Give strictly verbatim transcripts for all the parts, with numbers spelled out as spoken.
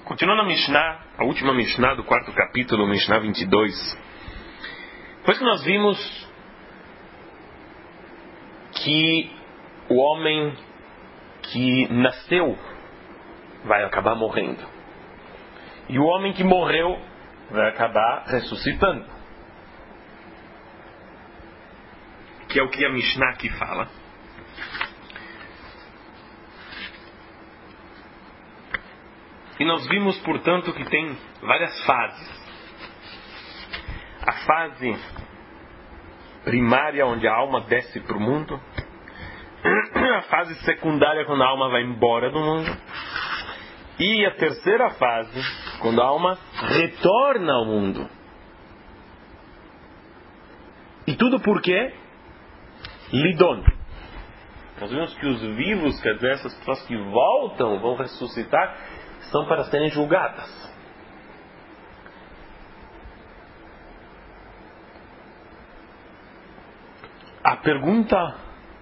Continuando a Mishnah, a última Mishnah do quarto capítulo, Mishnah vinte e dois. Depois que nós vimos que o homem que nasceu vai acabar morrendo, e o homem que morreu vai acabar ressuscitando, que é o que a Mishnah aqui fala. E nós vimos, portanto, que tem várias fases. A fase primária, onde a alma desce para o mundo. A fase secundária, quando a alma vai embora do mundo. E a terceira fase, quando a alma retorna ao mundo. E tudo por quê? Lidon. Nós vimos que os vivos, quer dizer, essas pessoas que voltam, vão ressuscitar, são para serem julgadas. A pergunta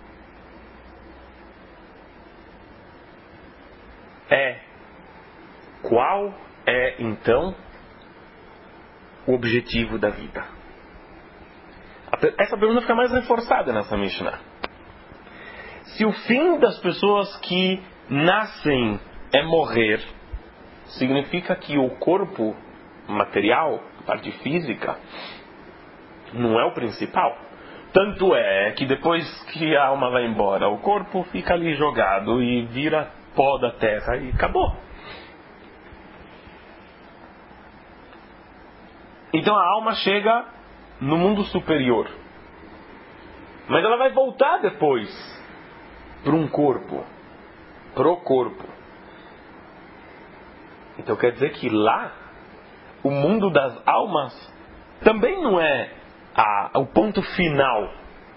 é: qual é então o objetivo da vida? Essa pergunta fica mais reforçada nessa Mishnah. Se o fim das pessoas que nascem é morrer, significa que o corpo material, a parte física, não é o principal. Tanto é que depois que a alma vai embora, o corpo fica ali jogado e vira pó da terra e acabou. Então a alma chega no mundo superior. Mas ela vai voltar depois para um corpo, pro corpo. Então quer dizer que lá, o mundo das almas também não é a, o ponto final.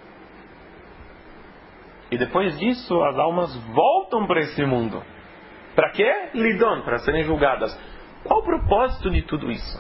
E depois disso, as almas voltam para esse mundo. Para quê? Lidon, para serem julgadas. Qual o propósito de tudo isso?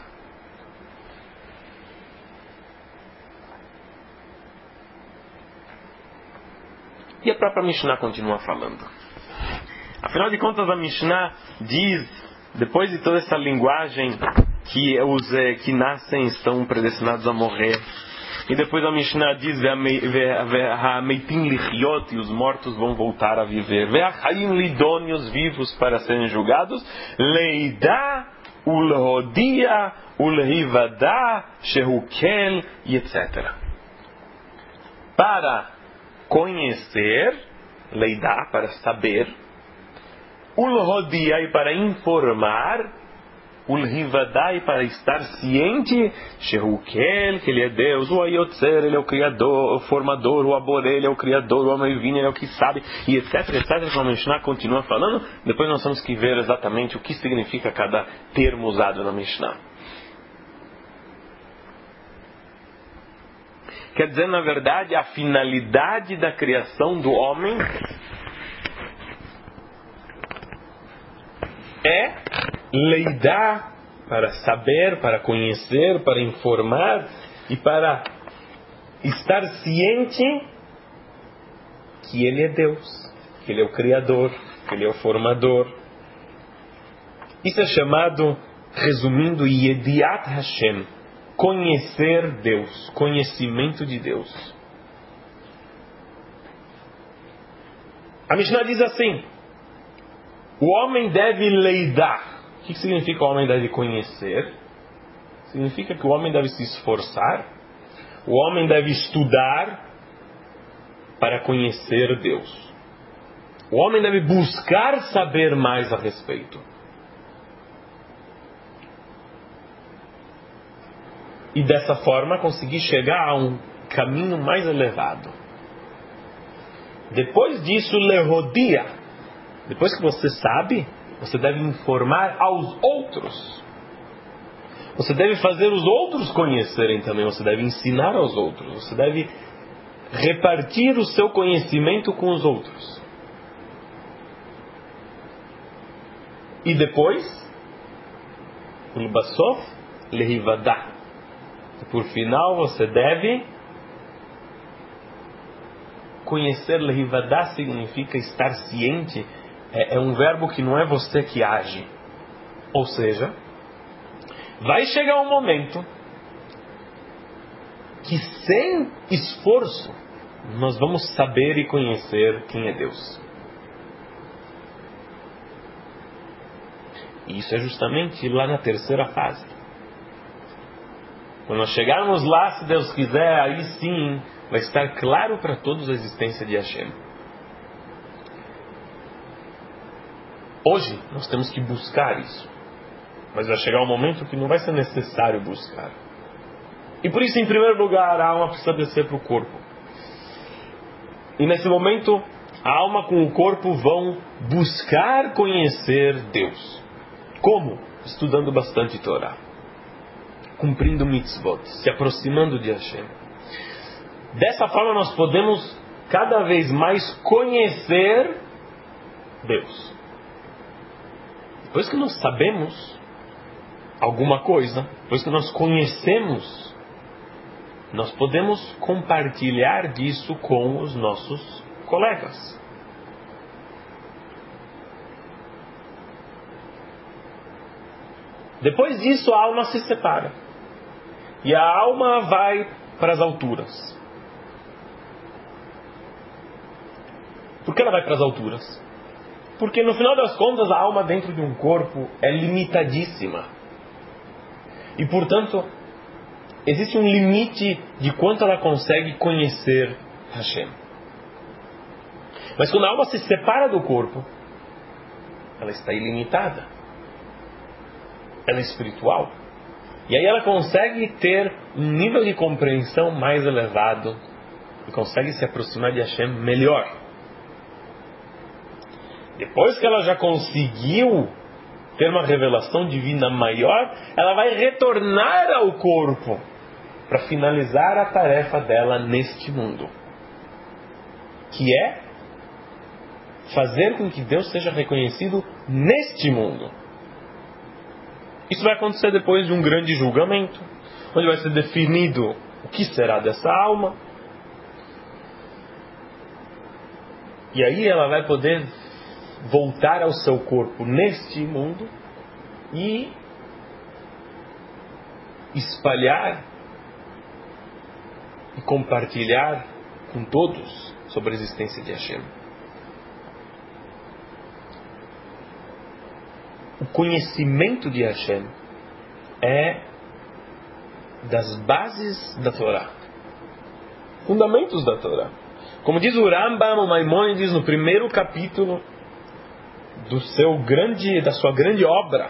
E a própria Mishnah continua falando. Afinal de contas, a Mishnah diz, depois de toda essa linguagem que os eh, que nascem estão predestinados a morrer, e depois a Mishnah diz Ve'hameitim lichiot, e os mortos vão voltar a viver, Ve'achayim lidon, e os vivos para serem julgados, Leida ulhodia ulhivada shehukel, e etcétera. Para conhecer, Leida, para saber, Ulhodia, e para informar, Ulhivadai, para estar ciente, Shehukel, que ele é Deus, o Ayotzer, ele é o Criador, o Formador, o Abor, ele é o Criador, o Amoivin, ele é o que sabe, e etc, etc, como a Mishnah continua falando. Depois nós temos que ver exatamente o que significa cada termo usado na Mishnah. Quer dizer, na verdade, a finalidade da criação do homem é leidar, para saber, para conhecer, para informar e para estar ciente que Ele é Deus, que Ele é o Criador, que Ele é o Formador. Isso é chamado, resumindo, Yediat Hashem, conhecer Deus, conhecimento de Deus. A Mishnah diz assim: o homem deve leidar. O que significa o homem deve conhecer? Significa que o homem deve se esforçar. O homem deve estudar para conhecer Deus. O homem deve buscar saber mais a respeito. E dessa forma conseguir chegar a um caminho mais elevado. Depois disso, lehodia. Depois que você sabe, você deve informar aos outros. Você deve fazer os outros conhecerem também. Você deve ensinar aos outros. Você deve repartir o seu conhecimento com os outros. E depois, Ulbasof lehivadá. Por final, você deve conhecer. Lehivadá significa estar ciente. É, é um verbo que não é você que age. Ou seja, vai chegar um momento que sem esforço nós vamos saber e conhecer quem é Deus. E isso é justamente lá na terceira fase. Quando nós chegarmos lá, se Deus quiser, aí sim vai estar claro para todos a existência de Hashem. Hoje nós temos que buscar isso. Mas vai chegar um momento que não vai ser necessário buscar. E por isso, em primeiro lugar, a alma precisa descer para o corpo. E nesse momento, a alma com o corpo vão buscar conhecer Deus. Como? Estudando bastante Torá. Cumprindo mitzvot. Se aproximando de Hashem. Dessa forma nós podemos cada vez mais conhecer Deus. Depois que nós sabemos alguma coisa, depois que nós conhecemos, nós podemos compartilhar disso com os nossos colegas. Depois disso a alma se separa. E a alma vai para as alturas. Por que ela vai para as alturas? Porque no final das contas a alma dentro de um corpo é limitadíssima. E portanto, existe um limite de quanto ela consegue conhecer Hashem. Mas quando a alma se separa do corpo, ela está ilimitada. Ela é espiritual. E aí ela consegue ter um nível de compreensão mais elevado e consegue se aproximar de Hashem melhor. Depois que ela já conseguiu ter uma revelação divina maior, ela vai retornar ao corpo para finalizar a tarefa dela neste mundo, que é fazer com que Deus seja reconhecido neste mundo. Isso vai acontecer depois de um grande julgamento, onde vai ser definido o que será dessa alma, e aí ela vai poder voltar ao seu corpo neste mundo e espalhar e compartilhar com todos sobre a existência de Hashem. O conhecimento de Hashem é das bases da Torá, fundamentos da Torá. Como diz o Rambam, o Maimônides, no primeiro capítulo do seu grande, da sua grande obra,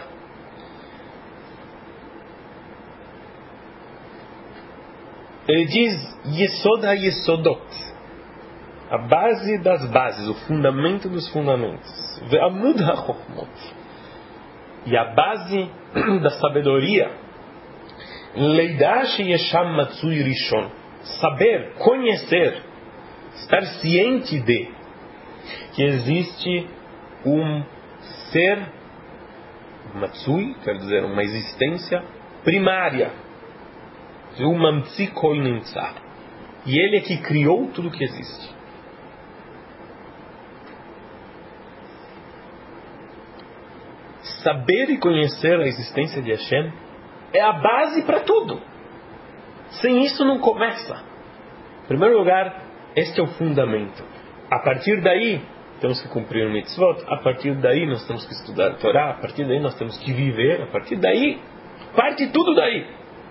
ele diz Yesod ha-Yesodot, a base das bases, o fundamento dos fundamentos, Ve'amud ha-Chokhmot, e a base da sabedoria, Leidash Yesham Matsui Rishon, saber, conhecer, estar ciente de que existe um ser Matsui, quer dizer, uma existência primária, e ele é que criou tudo que existe. Saber e conhecer a existência de Hashem é a base para tudo. Sem isso não começa. Em primeiro lugar, este é o fundamento. A partir daí, temos que cumprir o mitzvot. A partir daí, nós temos que estudar a Torá. A partir daí, nós temos que viver. A partir daí, parte tudo daí.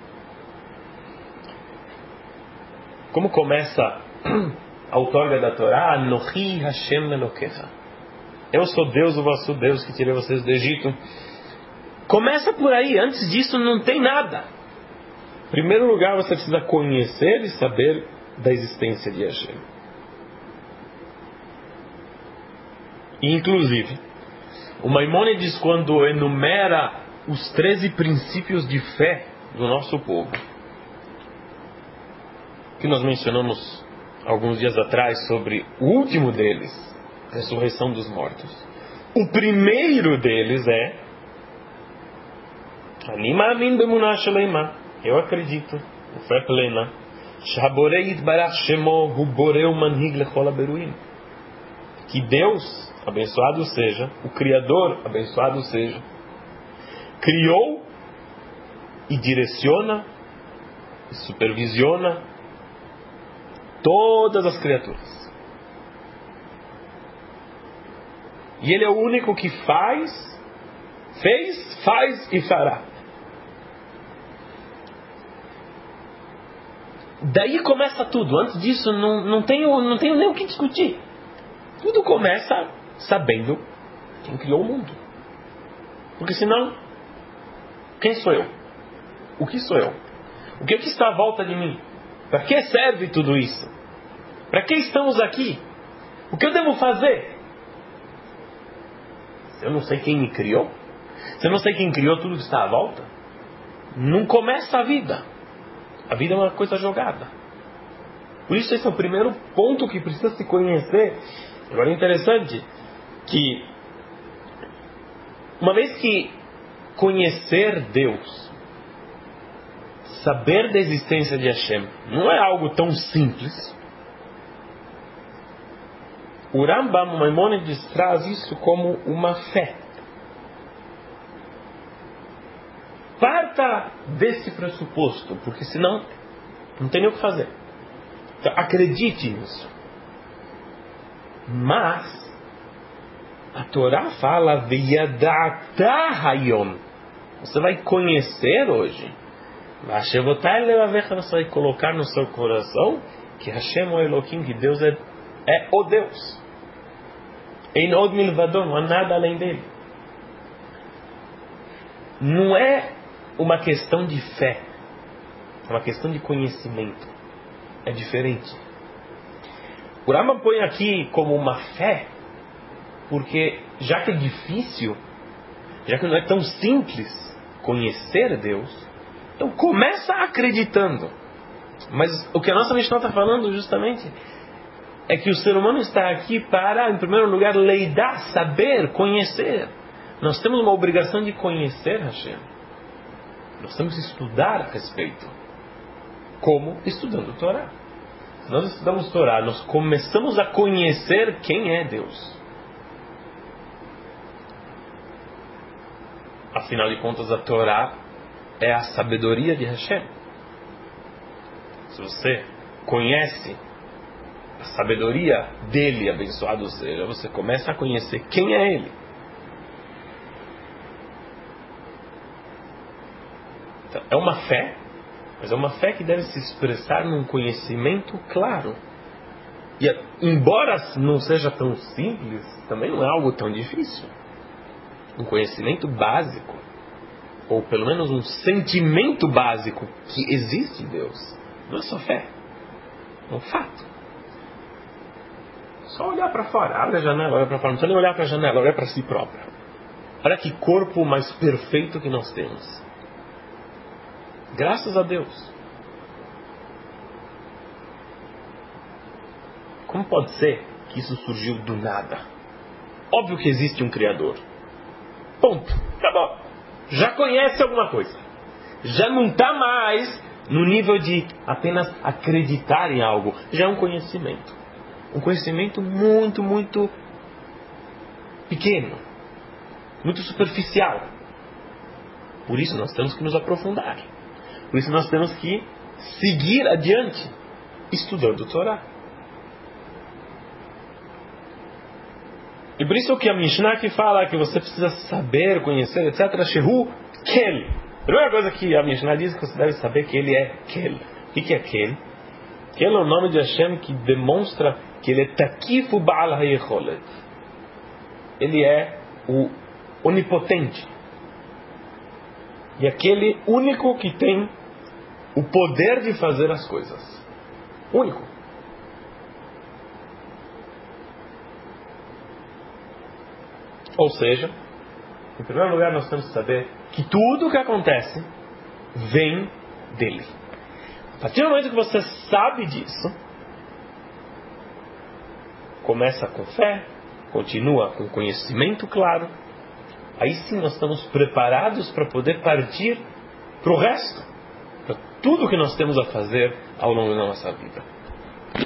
Como começa a outorga da Torá? Anochi Hashem Elokecha. Eu sou Deus, o vosso Deus, que tirei vocês do Egito. Começa por aí. Antes disso não tem nada. Em primeiro lugar, você precisa conhecer e saber da existência de Hashem. E, inclusive, o Maimônides, quando enumera os treze princípios de fé do nosso povo, que nós mencionamos alguns dias atrás sobre o último deles, a ressurreição dos mortos. O primeiro deles é Ani ma'amin bemunah sheleima. Eu acredito, com fé plena, Shaborei yitbarach shemo hu boreu manhig lechol haberuim. Que Deus, abençoado seja, o Criador, abençoado seja, criou e direciona e supervisiona todas as criaturas. E Ele é o único que faz, fez, faz e fará. Daí começa tudo. Antes disso não, não, tenho, não tenho nem o que discutir. Tudo começa sabendo quem criou o mundo. Porque senão, quem sou eu? O que sou eu? O que, é que está à volta de mim? Para que serve tudo isso? Para que estamos aqui? O que eu devo fazer? Se eu não sei quem me criou, se eu não sei quem criou tudo que está à volta, não começa a vida. A vida é uma coisa jogada. Por isso esse é o primeiro ponto que precisa se conhecer. Agora é interessante que, uma vez que conhecer Deus, saber da existência de Hashem, não é algo tão simples, o Rambam, o Maimônides, traz isso como uma fé. Parta desse pressuposto, porque senão não tem nem o que fazer. Então, acredite nisso. Mas a Torá fala Veyadata hayom. Você vai conhecer hoje. Você vai colocar no seu coração que Hashem é o Elohim, que Deus é, é o Deus. Ein od milvado, não há nada além dele. Não é uma questão de fé, é uma questão de conhecimento. É diferente. O Rambam põe aqui como uma fé, porque já que é difícil, já que não é tão simples conhecer Deus, então começa acreditando. Mas o que a nossa Mishnah está falando justamente é que o ser humano está aqui para, em primeiro lugar, leidar, saber, conhecer. Nós temos uma obrigação de conhecer Hashem. Nós temos que estudar a respeito. Como? Estudando Torá. Se nós estudamos Torá, nós começamos a conhecer quem é Deus. Afinal de contas, a Torá é a sabedoria de Hashem. Se você conhece a sabedoria dele, abençoado seja, você começa a conhecer quem é ele. Então, é uma fé, mas é uma fé que deve se expressar num conhecimento claro. E embora não seja tão simples, também não é algo tão difícil. Um conhecimento básico, ou pelo menos um sentimento básico que existe Deus, não é só fé, é um fato. Só olhar para fora, abre a janela, olha para fora, não precisa nem olhar para a janela, olha para si próprio. Olha que corpo mais perfeito que nós temos. Graças a Deus. Como pode ser que isso surgiu do nada? Óbvio que existe um Criador. Ponto. Tá bom. Já conhece alguma coisa. Já não está mais no nível de apenas acreditar em algo. Já é um conhecimento. Um conhecimento muito, muito pequeno. Muito superficial. Por isso nós temos que nos aprofundar. Por isso nós temos que seguir adiante, estudando o Torá. E por isso que a Mishnah aqui fala que você precisa saber, conhecer, etcétera. Shehu Kel. A primeira coisa que a Mishnah diz é que você deve saber que ele é Kel. O que é Kel? Kel é o nome de Hashem que demonstra que ele é Takifu Ba'al HaYecholet. Ele é o onipotente. E aquele único que tem o poder de fazer as coisas. Único. Ou seja, em primeiro lugar nós temos que saber que tudo o que acontece vem dele. A partir do momento que você sabe disso, começa com fé, continua com conhecimento claro, aí sim nós estamos preparados para poder partir para o resto, para tudo que nós temos a fazer ao longo da nossa vida.